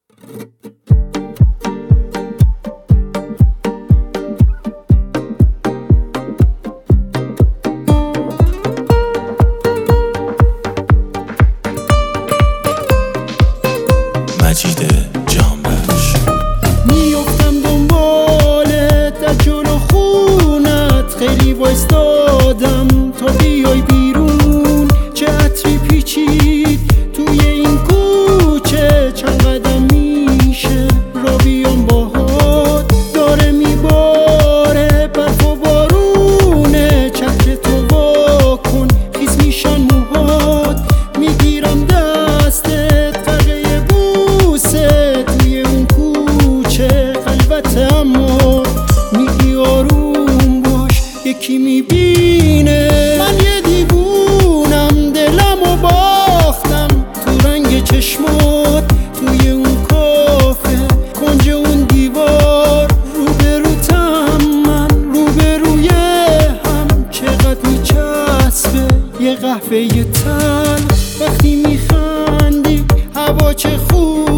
مجید جانبخش. میافتم دنبالت در جلو خونت، خیلی وایستادم تا بیای بیرون. چه عطری پیچید توی این کوچه، چند قدم میشه را بیام باهات. داره میباره برف و بارونه، چتر تو وا کن خیس میشن موهات. میگیرم دستت قلقه بوسه توی اون کوچه خلوت، اما میگی آروم باش یکی میبینه. من یه دیوونم دلمو باختم تو رنگ چشمات، توی اون کافه کنج اون دیوار. روبروتم من روبروی هم، چقدر میچسبه یه قهوه تن. وقتی میخندی هوا چه خوب